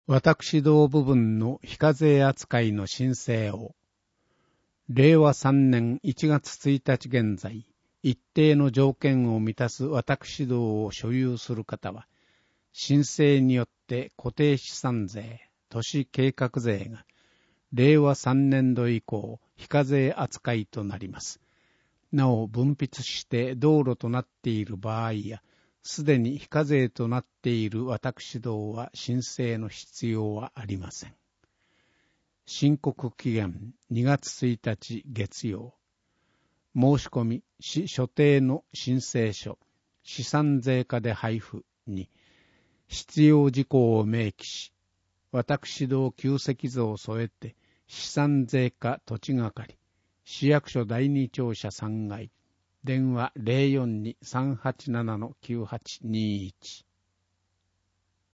私道部分の非課税扱いの申請を、令和3年1月1日現在、一定の条件を満たす私道を所有する方は、申請によって固定資産税、都市計画税が、令和3年度以降、非課税扱いとなります。なお、分筆して道路となっている場合や、すでに非課税となっている私道は申請の必要はありません。申告期限2月1日月曜。申し込み、市所定の申請書、資産税課で配布に、必要事項を明記し、私道旧跡図を添えて、資産税課土地係、市役所第二庁舎3階、電話 042-387-9821